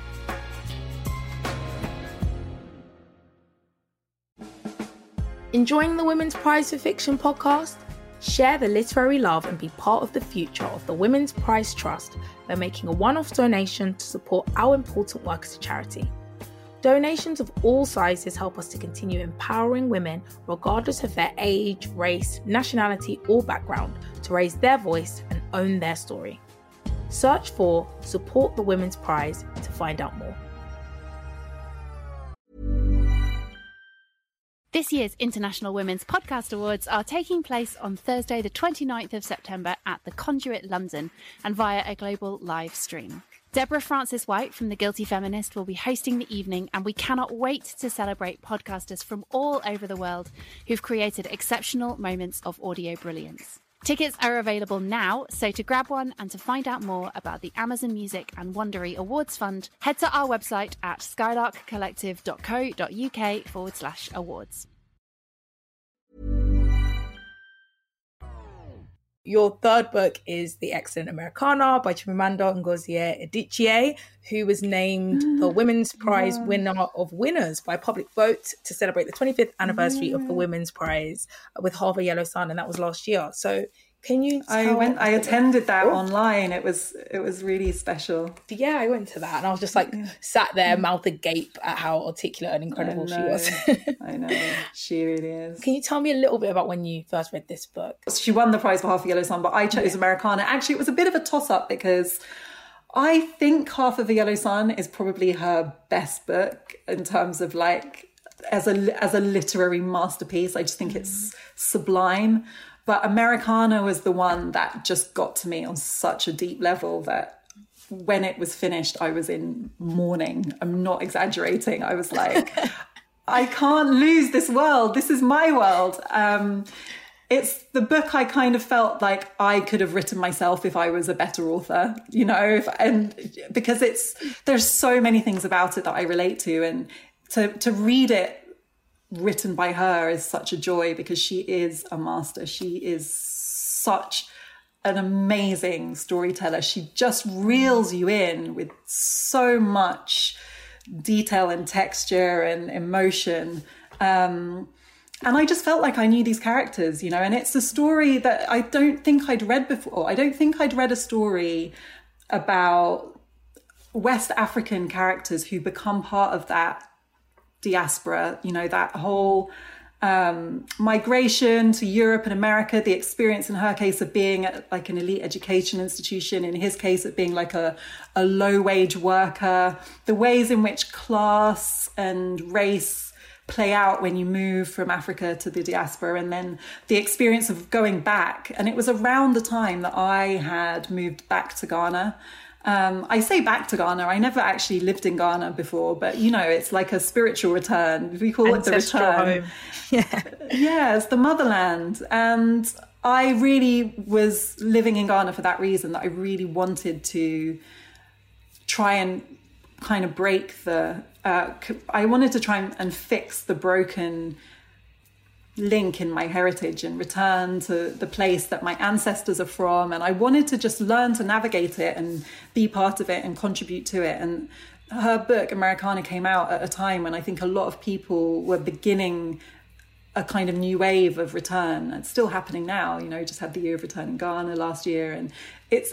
Enjoying the Women's Prize for Fiction podcast? Share the literary love and be part of the future of the Women's Prize Trust by making a one-off donation to support our important work as a charity. Donations of all sizes help us to continue empowering women, regardless of their age, race, nationality, or background, to raise their voice and own their story. Search for Support the Women's Prize to find out more. This year's International Women's Podcast Awards are taking place on Thursday, the 29th of September at the Conduit, London, and via a global live stream. Deborah Frances-White from The Guilty Feminist will be hosting the evening, and we cannot wait to celebrate podcasters from all over the world who've created exceptional moments of audio brilliance. Tickets are available now, so to grab one and to find out more about the Amazon Music and Wondery Awards Fund, head to our website at skylarkcollective.co.uk/awards. Your third book is The Excellent Americana by Chimamanda Ngozi Adichie, who was named the Women's Prize winner of winners by public vote to celebrate the 25th anniversary of the Women's Prize with Half a Yellow Sun, and that was last year. So can you tell I attended that online. It was really special. Yeah, I went to that and I was just like sat there, mouth agape at how articulate and incredible she was. I know, she really is. Can you tell me a little bit about when you first read this book? She won the prize for Half a Yellow Sun, but I chose Americana. Actually, it was a bit of a toss-up because I think Half of a Yellow Sun is probably her best book in terms of like as a literary masterpiece. I just think it's sublime. But Americana was the one that just got to me on such a deep level that when it was finished, I was in mourning. I'm not exaggerating. I was like, I can't lose this world. This is my world. It's the book I kind of felt like I could have written myself if I was a better author, you know, and because there's so many things about it that I relate to, and to read it written by her is such a joy because she is a master. She is such an amazing storyteller. She just reels you in with so much detail and texture and emotion. And I just felt like I knew these characters, you know, and it's a story that I don't think I'd read before. I don't think I'd read a story about West African characters who become part of that diaspora, you know, that whole migration to Europe and America, the experience in her case of being at like an elite education institution, in his case of being like a low-wage worker, the ways in which class and race play out when you move from Africa to the diaspora, and then the experience of going back. And it was around the time that I had moved back to Ghana. I say back to Ghana. I never actually lived in Ghana before, but you know, it's like a spiritual return. We call Ancestral it the return. Home. Yeah. Yeah, it's the motherland. And I really was living in Ghana for that reason, that I really wanted to try and kind of break I wanted to try and fix the broken link in my heritage and return to the place that my ancestors are from. And I wanted to just learn to navigate it and be part of it and contribute to it. And her book, Americana, came out at a time when I think a lot of people were beginning a kind of new wave of return. It's still happening now, you know, just had the Year of Return in Ghana last year. And it's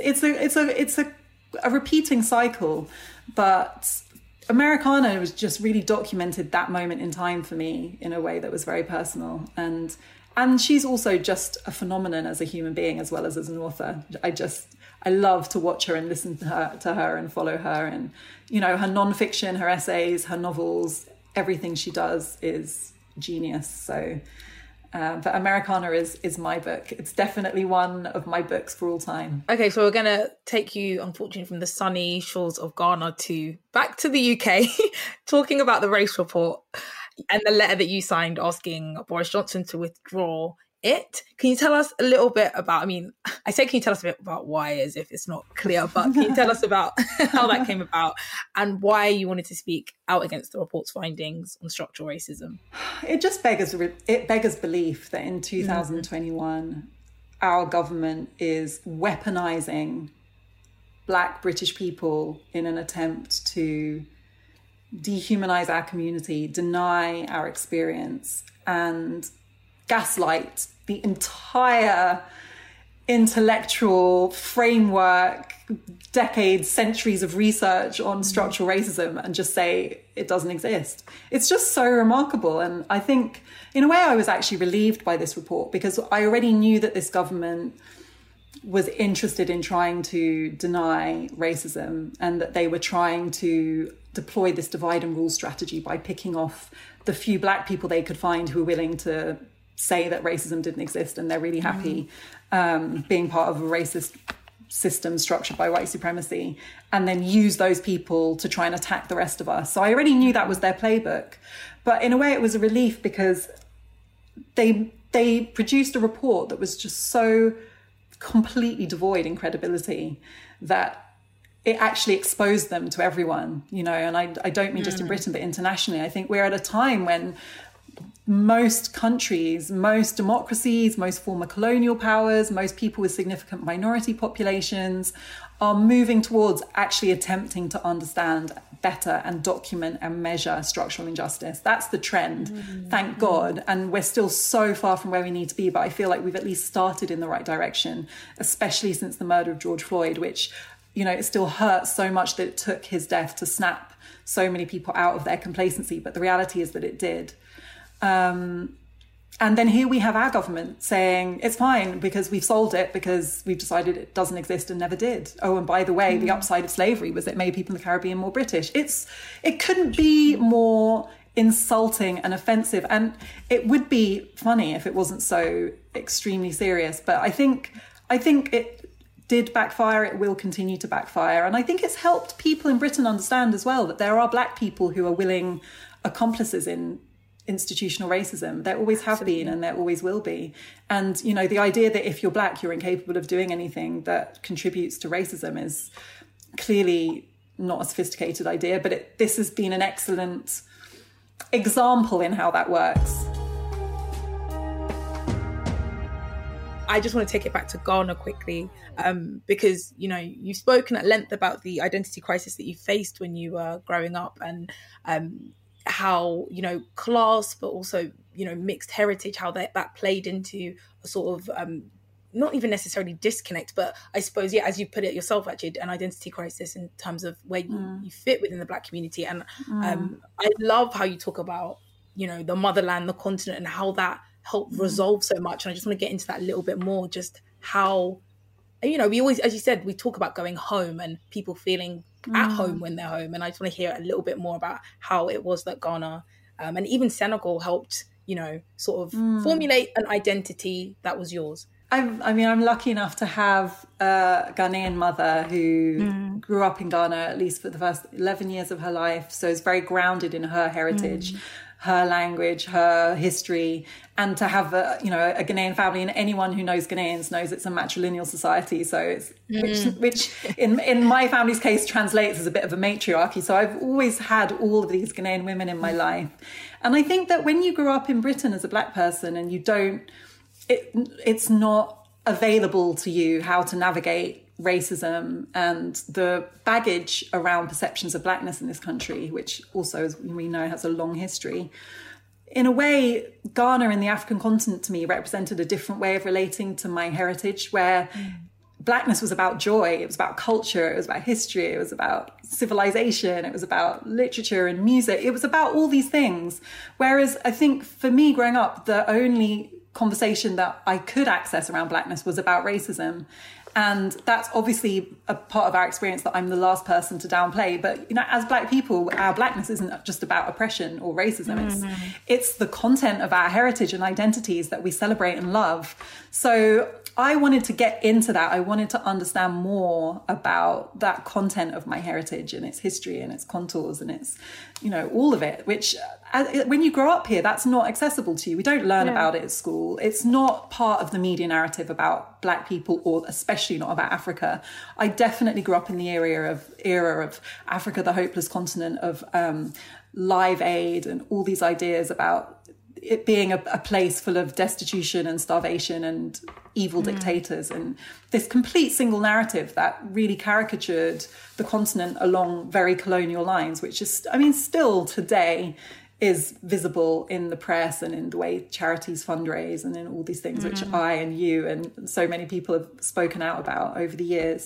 a repeating cycle, but Americana was just really documented that moment in time for me in a way that was very personal. And she's also just a phenomenon as a human being as well as an author. I love to watch her and listen to her and follow her. And, you know, her nonfiction, her essays, her novels, everything she does is genius. So, but Americana is my book. It's definitely one of my books for all time. Okay, so we're going to take you, unfortunately, from the sunny shores of Ghana back to the UK, talking about the race report and the letter that you signed asking Boris Johnson to withdraw it. Can you tell us a little bit about, can you tell us a bit about why, as if it's not clear, but can you tell us about how that came about and why you wanted to speak out against the report's findings on structural racism? It just beggars belief that in 2021, our government is weaponizing Black British people in an attempt to dehumanize our community, deny our experience, and gaslight the entire intellectual framework, decades, centuries of research on structural racism, and just say it doesn't exist. It's just so remarkable. And I think, in a way, I was actually relieved by this report because I already knew that this government was interested in trying to deny racism and that they were trying to deploy this divide and rule strategy by picking off the few Black people they could find who were willing to say that racism didn't exist, and they're really happy being part of a racist system structured by white supremacy, and then use those people to try and attack the rest of us. So I already knew that was their playbook. But in a way, it was a relief because they produced a report that was just so completely devoid in credibility that it actually exposed them to everyone, you know. And I don't mean just in Britain, but internationally. I think we're at a time when most countries, most democracies, most former colonial powers, most people with significant minority populations are moving towards actually attempting to understand better and document and measure structural injustice. That's the trend, thank God. And we're still so far from where we need to be, but I feel like we've at least started in the right direction, especially since the murder of George Floyd, which, you know, it still hurts so much that it took his death to snap so many people out of their complacency. But the reality is that it did. And then here we have our government saying it's fine because we've solved it, because we've decided it doesn't exist and never did. Oh, and by the way, the upside of slavery was it made people in the Caribbean more British. It couldn't be more insulting and offensive. And it would be funny if it wasn't so extremely serious. But I think it did backfire. It will continue to backfire. And I think it's helped people in Britain understand as well that there are Black people who are willing accomplices in institutional racism. There always have been and there always will be. And, you know, the idea that if you're Black, you're incapable of doing anything that contributes to racism is clearly not a sophisticated idea, but this has been an excellent example in how that works. I just want to take it back to Ghana quickly, because, you know, you've spoken at length about the identity crisis that you faced when you were growing up, and how, you know, class, but also, you know, mixed heritage, how that played into a sort of, not even necessarily disconnect, but I suppose, yeah, as you put it yourself, actually, an identity crisis in terms of where you fit within the Black community. And I love how you talk about, you know, the motherland, the continent, and how that helped resolve so much. And I just want to get into that a little bit more, just how, you know, we always, as you said, we talk about going home and people feeling at home when they're home. And I just want to hear a little bit more about how it was that Ghana and even Senegal helped, you know, sort of formulate an identity that was yours. I'm lucky enough to have a Ghanaian mother who grew up in Ghana, at least for the first 11 years of her life. So is very grounded in her heritage, her language, her history, and to have a Ghanaian family. And anyone who knows Ghanaians knows it's a matrilineal society. So it's which in my family's case translates as a bit of a matriarchy. So I've always had all of these Ghanaian women in my life. And I think that when you grew up in Britain as a Black person and you don't, it's not available to you how to navigate racism and the baggage around perceptions of Blackness in this country, which also, as we know, has a long history. In a way, Ghana and the African continent to me represented a different way of relating to my heritage, where Blackness was about joy, it was about culture, it was about history, it was about civilization, it was about literature and music, it was about all these things. Whereas I think for me growing up, the only conversation that I could access around Blackness was about racism. And that's obviously a part of our experience that I'm the last person to downplay. But, you know, as Black people, our Blackness isn't just about oppression or racism. It's the content of our heritage and identities that we celebrate and love. So I wanted to get into that. I wanted to understand more about that content of my heritage and its history and its contours and its, you know, all of it, which when you grow up here, that's not accessible to you. We don't learn about it at school. It's not part of the media narrative about Black people, or especially not about Africa. I definitely grew up in the era of Africa, the hopeless continent, of Live Aid and all these ideas about it being a place full of destitution and starvation and evil dictators, and this complete single narrative that really caricatured the continent along very colonial lines, which is, I mean, still today is visible in the press and in the way charities fundraise and in all these things, which I and you and so many people have spoken out about over the years.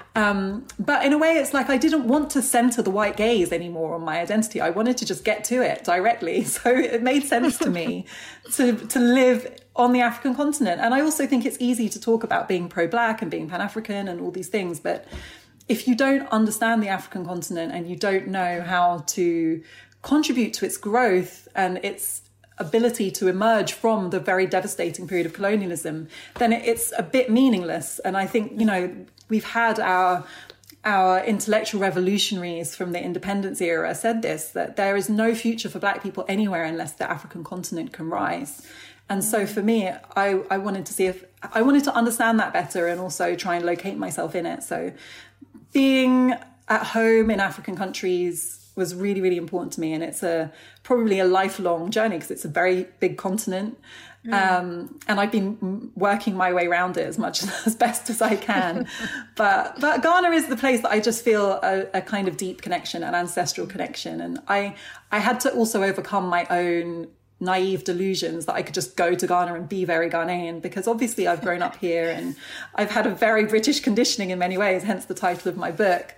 But in a way, it's like I didn't want to center the white gaze anymore on my identity. I wanted to just get to it directly. So it made sense to me to live on the African continent. And I also think it's easy to talk about being pro-Black and being Pan-African and all these things. But if you don't understand the African continent and you don't know how to contribute to its growth and its ability to emerge from the very devastating period of colonialism, then it's a bit meaningless. And I think, you know, we've had our intellectual revolutionaries from the independence era said this, that there is no future for Black people anywhere unless the African continent can rise. And so for me, I wanted to understand that better and also try and locate myself in it. So being at home in African countries was really, really important to me. And it's probably a lifelong journey because it's a very big continent. And I've been working my way around it as best as I can. but Ghana is the place that I just feel a kind of deep connection, an ancestral connection. And I had to also overcome my own naive delusions that I could just go to Ghana and be very Ghanaian, because obviously I've grown up here and I've had a very British conditioning in many ways, hence the title of my book.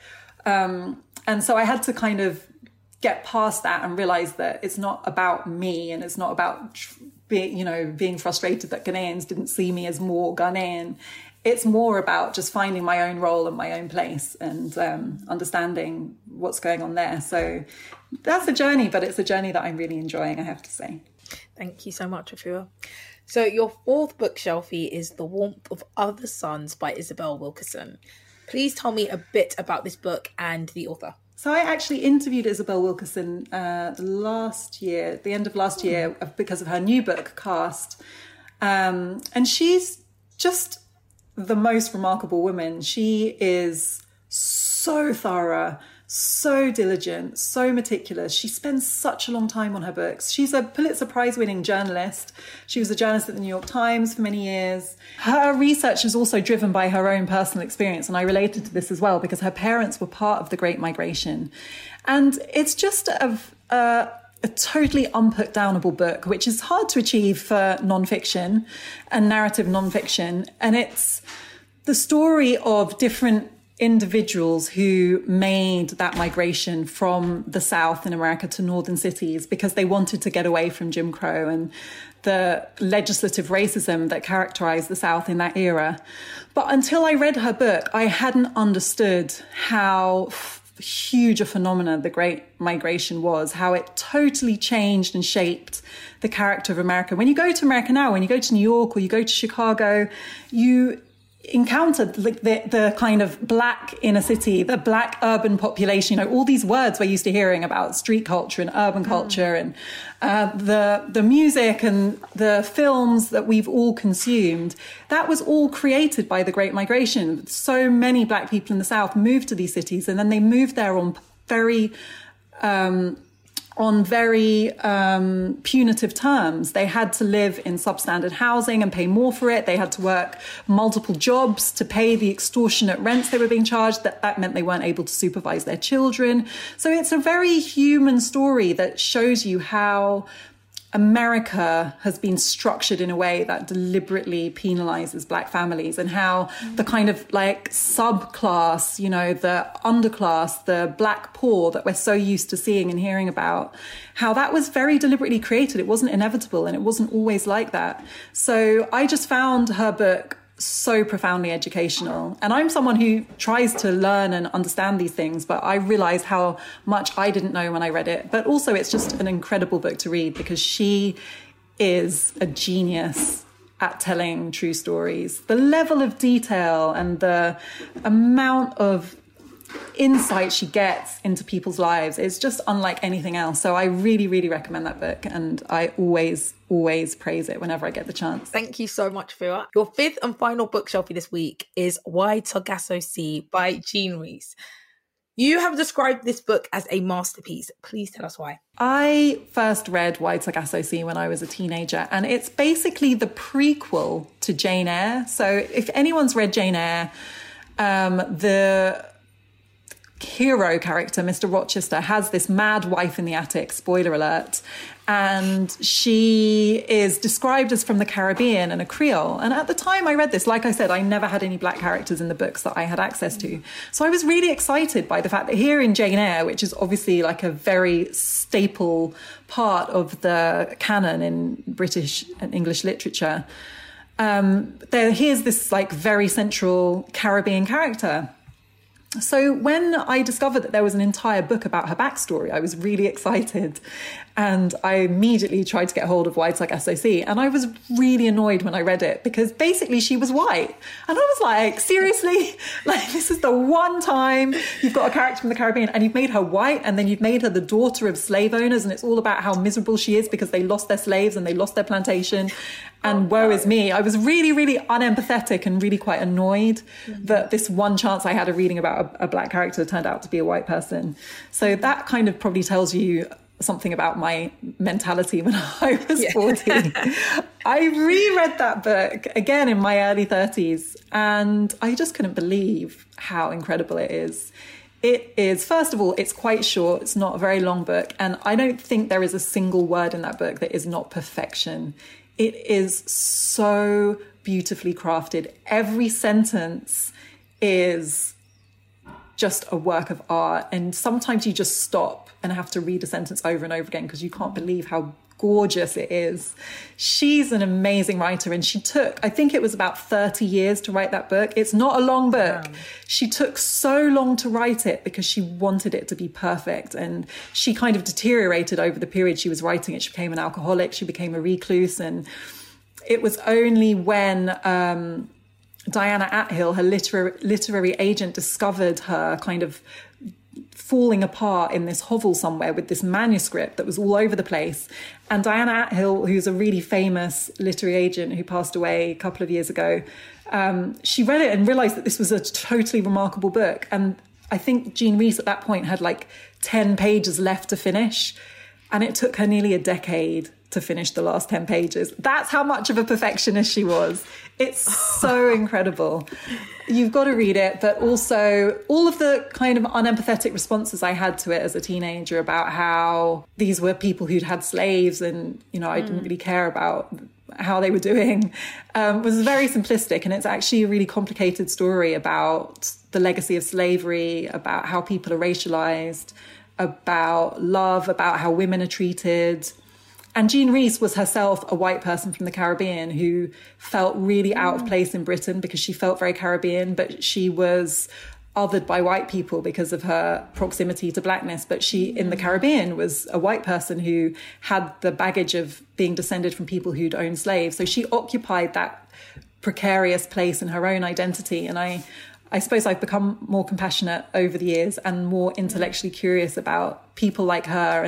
And so I had to kind of get past that and realize that it's not about me, and it's not about being frustrated that Ghanaians didn't see me as more Ghanaian. It's more about just finding my own role and my own place and understanding what's going on there. So that's a journey, but it's a journey that I'm really enjoying, I have to say. Thank you so much, Afua. So your fourth book, Shelfie, is The Warmth of Other Suns by Isabel Wilkerson. Please tell me a bit about this book and the author. So I actually interviewed Isabel Wilkerson the end of last year, because of her new book, Cast. And she's just the most remarkable woman. She is so thorough, so diligent, so meticulous. She spends such a long time on her books. She's a Pulitzer Prize winning journalist. She was a journalist at the New York Times for many years. Her research is also driven by her own personal experience. And I related to this as well because her parents were part of the Great Migration. And it's just a totally unput-downable book, which is hard to achieve for nonfiction and narrative nonfiction. And it's the story of different individuals who made that migration from the South in America to northern cities because they wanted to get away from Jim Crow and the legislative racism that characterized the South in that era. But until I read her book, I hadn't understood how huge a phenomenon the Great Migration was, how it totally changed and shaped the character of America. When you go to America now, when you go to New York or you go to Chicago, you encountered the kind of black inner city, the black urban population, all these words we're used to hearing about street culture and urban culture and the music and the films that we've all consumed. That was all created by the Great Migration. So many black people in the South moved to these cities, and then they moved there on very punitive terms. They had to live in substandard housing and pay more for it. They had to work multiple jobs to pay the extortionate rents they were being charged. That meant they weren't able to supervise their children. So it's a very human story that shows you how America has been structured in a way that deliberately penalizes black families, and how the kind of like subclass, the underclass, the black poor that we're so used to seeing and hearing about, how that was very deliberately created. It wasn't inevitable, and it wasn't always like that. So I just found her book so profoundly educational. And I'm someone who tries to learn and understand these things, but I realized how much I didn't know when I read it. But also it's just an incredible book to read because she is a genius at telling true stories. The level of detail and the amount of insight she gets into people's lives is just unlike anything else. So I really, really recommend that book, and I always praise it whenever I get the chance. Thank you so much, Fua. Your fifth and final book, Shelfie, this week is Wide Sargasso Sea by Jean Rhys. You have described this book as a masterpiece. Please tell us why. I first read Wide Sargasso Sea when I was a teenager, and it's basically the prequel to Jane Eyre. So if anyone's read Jane Eyre, the hero character, Mr. Rochester, has this mad wife in the attic, spoiler alert, and she is described as from the Caribbean and a Creole. And at the time I read this, like I said, I never had any black characters in the books that I had access to. So I was really excited by the fact that here in Jane Eyre, which is obviously like a very staple part of the canon in British and English literature, here's this like very central Caribbean character. So when I discovered that there was an entire book about her backstory, I was really excited, and I immediately tried to get hold of Wide Sargasso Sea. And I was really annoyed when I read it because basically she was white. And I was like, seriously? Like, this is the one time you've got a character from the Caribbean and you've made her white, and then you've made her the daughter of slave owners, and it's all about how miserable she is because they lost their slaves and they lost their plantation. And woe is me. I was really, really unempathetic and really quite annoyed that this one chance I had of reading about a black character turned out to be a white person. So that kind of probably tells you something about my mentality when I was 40. I reread that book again in my early 30s, and I just couldn't believe how incredible it is. It is, first of all, it's quite short. It's not a very long book. And I don't think there is a single word in that book that is not perfection. It is so beautifully crafted. Every sentence is just a work of art. And sometimes you just stop and have to read a sentence over and over again because you can't believe how gorgeous it is. She's an amazing writer, and she took, I think it was about 30 years to write that book. It's not a long book. Wow. She took so long to write it because she wanted it to be perfect, and she kind of deteriorated over the period she was writing it. She became an alcoholic, she became a recluse, and it was only when Diana Athill, her literary agent, discovered her kind of falling apart in this hovel somewhere with this manuscript that was all over the place. And Diana Athill, who's a really famous literary agent who passed away a couple of years ago, she read it and realised that this was a totally remarkable book. And I think Jean Rhys at that point had like 10 pages left to finish. And it took her nearly a decade to finish the last 10 pages. That's how much of a perfectionist she was. It's so incredible. You've got to read it, but also all of the kind of unempathetic responses I had to it as a teenager about how these were people who'd had slaves and, you know, I didn't really care about how they were doing, was very simplistic. And it's actually a really complicated story about the legacy of slavery, about how people are racialized, about love, about how women are treated. And Jean Rhys was herself a white person from the Caribbean who felt really out of place in Britain because she felt very Caribbean, but she was othered by white people because of her proximity to blackness. But she, in the Caribbean, was a white person who had the baggage of being descended from people who'd owned slaves. So she occupied that precarious place in her own identity. And I suppose I've become more compassionate over the years and more intellectually curious about people like her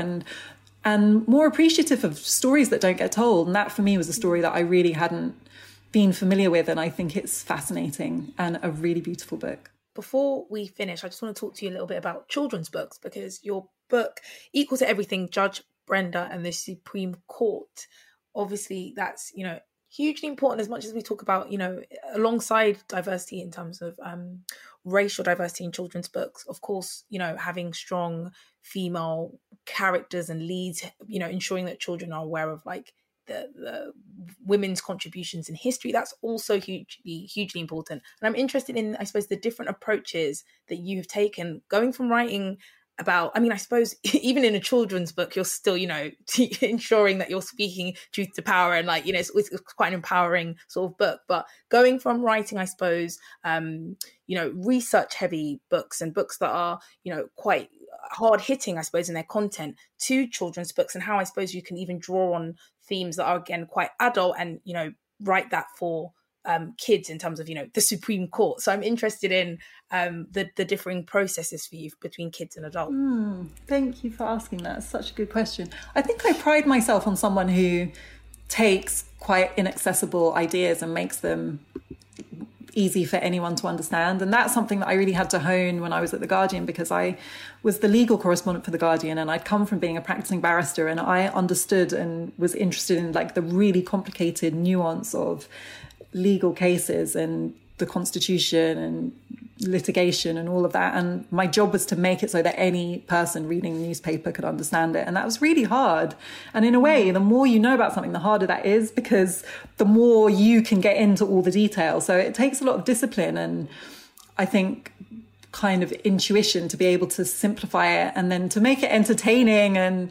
and more appreciative of stories that don't get told. And that for me was a story that I really hadn't been familiar with. And I think it's fascinating and a really beautiful book. Before we finish, I just want to talk to you a little bit about children's books, because your book, Equal to Everything, Judge Brenda and the Supreme Court, obviously that's, you know, hugely important, as much as we talk about, you know, alongside diversity in terms of racial diversity in children's books, of course, you know, having strong female characters and leads, you know, ensuring that children are aware of like the women's contributions in history, that's also hugely important. And I'm interested in, I suppose, the different approaches that you have taken, going from writing about, I mean, I suppose even in a children's book, you're still, you know, ensuring that you're speaking truth to power, and like, you know, it's quite an empowering sort of book. But going from writing, I suppose, you know, research heavy books and books that are, you know, quite hard hitting, I suppose, in their content, to children's books, and how I suppose you can even draw on themes that are, again, quite adult and, you know, write that for kids in terms of, you know, the Supreme Court. So I'm interested in the differing processes for you between kids and adults. Thank you for asking that. It's such a good question. I think I pride myself on someone who takes quite inaccessible ideas and makes them easy for anyone to understand. And that's something that I really had to hone when I was at The Guardian, because I was the legal correspondent for The Guardian, and I'd come from being a practicing barrister, and I understood and was interested in like the really complicated nuance of legal cases and the Constitution and litigation and all of that. And my job was to make it so that any person reading the newspaper could understand it. And that was really hard. And in a way, the more you know about something, the harder that is, because the more you can get into all the details. So it takes a lot of discipline and I think kind of intuition to be able to simplify it and then to make it entertaining and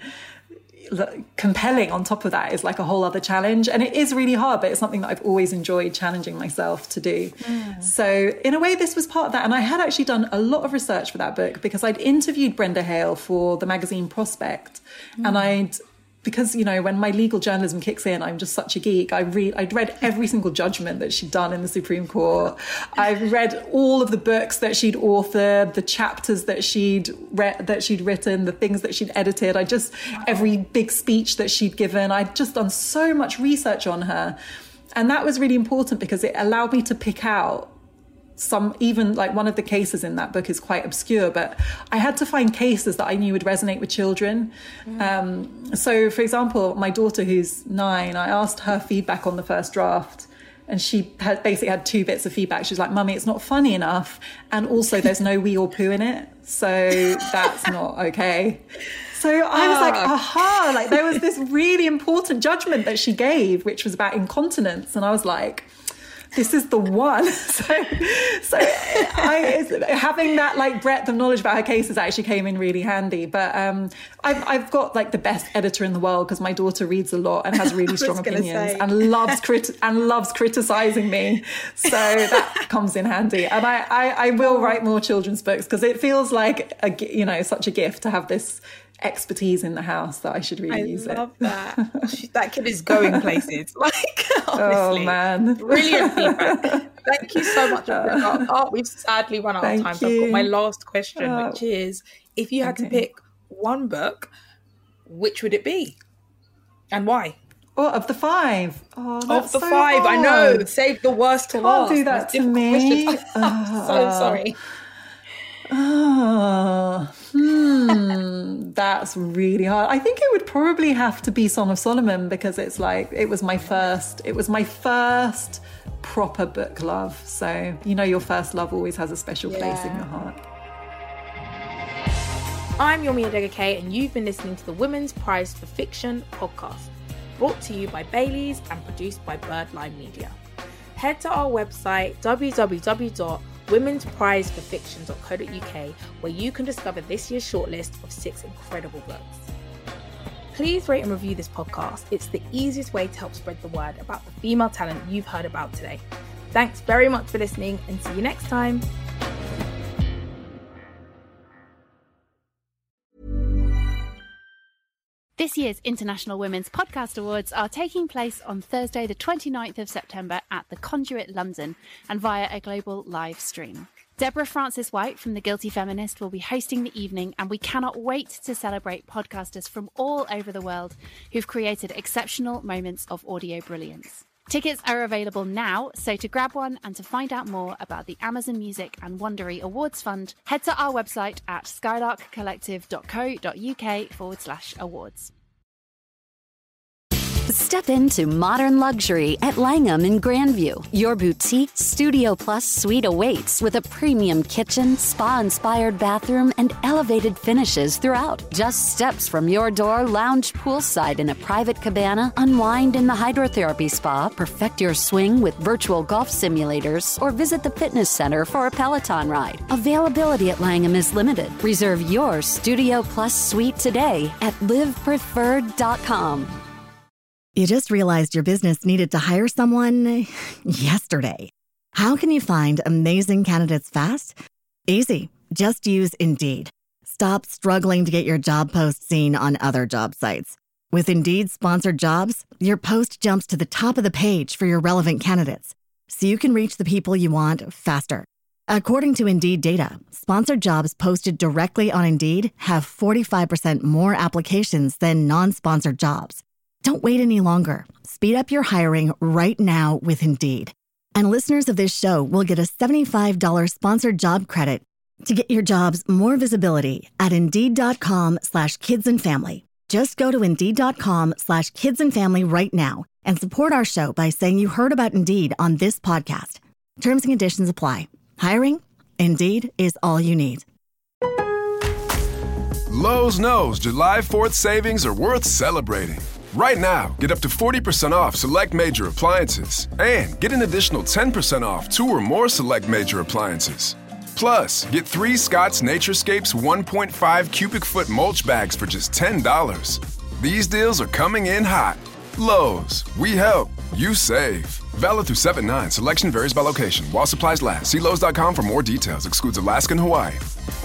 compelling on top of that is like a whole other challenge. And it is really hard, but it's something that I've always enjoyed challenging myself to do. So in a way, this was part of that. And I had actually done a lot of research for that book because I'd interviewed Brenda Hale for the magazine Prospect. And because, you know, when my legal journalism kicks in, I'm just such a geek. I'd read every single judgment that she'd done in the Supreme Court. I've read all of the books that she'd authored, the chapters that she'd written, the things that she'd edited. Every big speech that she'd given. I'd just done so much research on her. And that was really important because it allowed me to pick out some, even like one of the cases in that book is quite obscure, but I had to find cases that I knew would resonate with children. So for example, my daughter who's 9, I asked her feedback on the first draft, and she had basically had 2 bits of feedback. She was like, "Mummy, it's not funny enough, and also there's no wee or poo in it, so that's not okay." So I was like, aha, like there was this really important judgment that she gave, which was about incontinence. And I was like, this is the one. So having that like breadth of knowledge about her cases actually came in really handy. But I've got like the best editor in the world because my daughter reads a lot and has really strong opinions and loves criticizing me. So that comes in handy. And I will write more children's books because it feels like such a gift to have this expertise in the house that I should really use it. I love that. That kid is going places. Like, honestly. Oh, man. Brilliant feedback. Thank you so much. We've sadly run out of time. So I've got my last question, which is, if you had to pick one book, which would it be? And why? Oh, of the 5. Oh, that's of the so 5, hard. I know. Save the worst to last. Can't do that to me. So sorry. That's really hard. I think it would probably have to be Song of Solomon because it's like it was my first proper book love. So your first love always has a special place in your heart. I'm Yomi Adegoke, and you've been listening to the Women's Prize for Fiction podcast, brought to you by Baileys and produced by Birdline Media. Head to our website www.womensprizeforfiction.co.uk where you can discover this year's shortlist of 6 incredible books. Please rate and review this podcast. It's the easiest way to help spread the word about the female talent you've heard about today. Thanks very much for listening, and see you next time. This year's International Women's Podcast Awards are taking place on Thursday, the 29th of September at the Conduit London and via a global live stream. Deborah Frances-White from The Guilty Feminist will be hosting the evening, and we cannot wait to celebrate podcasters from all over the world who've created exceptional moments of audio brilliance. Tickets are available now, so to grab one and to find out more about the Amazon Music and Wondery Awards Fund, head to our website at skylarkcollective.co.uk/awards. Step into modern luxury at Langham in Grandview. Your boutique Studio Plus suite awaits with a premium kitchen, spa-inspired bathroom, and elevated finishes throughout. Just steps from your door, lounge poolside in a private cabana, unwind in the hydrotherapy spa, perfect your swing with virtual golf simulators, or visit the fitness center for a Peloton ride. Availability at Langham is limited. Reserve your Studio Plus suite today at livepreferred.com. You just realized your business needed to hire someone yesterday. How can you find amazing candidates fast? Easy. Just use Indeed. Stop struggling to get your job post seen on other job sites. With Indeed sponsored jobs, your post jumps to the top of the page for your relevant candidates, so you can reach the people you want faster. According to Indeed data, sponsored jobs posted directly on Indeed have 45% more applications than non-sponsored jobs. Don't wait any longer. Speed up your hiring right now with Indeed. And listeners of this show will get a $75 sponsored job credit to get your jobs more visibility at Indeed.com/kidsandfamily. Just go to Indeed.com/kidsandfamily right now and support our show by saying you heard about Indeed on this podcast. Terms and conditions apply. Hiring? Indeed is all you need. Lowe's knows July 4th savings are worth celebrating. Right now, get up to 40% off select major appliances and get an additional 10% off 2 or more select major appliances. Plus, get 3 Scott's Naturescapes 1.5 cubic foot mulch bags for just $10. These deals are coming in hot. Lowe's, we help, you save. Valid through 7/9. Selection varies by location. While supplies last. See Lowe's.com for more details. Excludes Alaska and Hawaii.